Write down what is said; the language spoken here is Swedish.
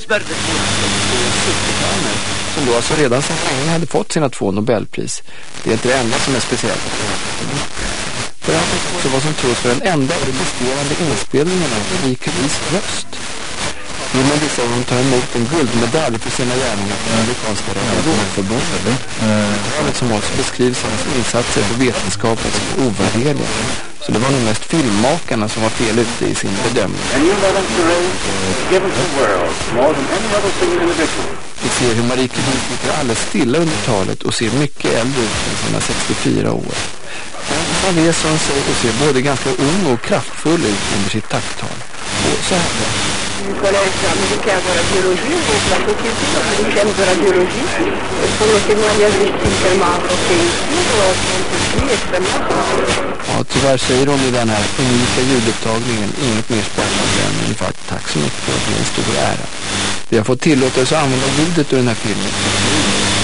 som då alltså redan sedan länge hade fått sina 2 Nobelpris. Det är inte det enda som är speciellt. För han fick också vad som tros för den enda registrerande inspelningen av Marie Curies röst. Inom vissa av dem tar emot en guldmedalj för sina gärningar från amerikanska radioförbundet. Talet som också beskrivs hans insatser på vetenskapen som ovärderliga. Så det var nog mest filmmakarna som var fel ute i sin bedömning. Vi ser hur Marie Curie sitter alldeles stilla under talet och ser mycket äldre ut än sina 64 år. Han reser sig och ser både ganska ung och kraftfull ut under sitt tacktal. Och så här då. Du collège américain de radiologie, donc la société américaine de radiologie, pour le témoignage tellement approché ici, Ja, tyvärr säger de i den här unika ljudupptagningen inget mer spännande än ungefär tack så mycket för att det är en stor ära. Vi har fått tillåtelse att använda ljudet ur den här filmen.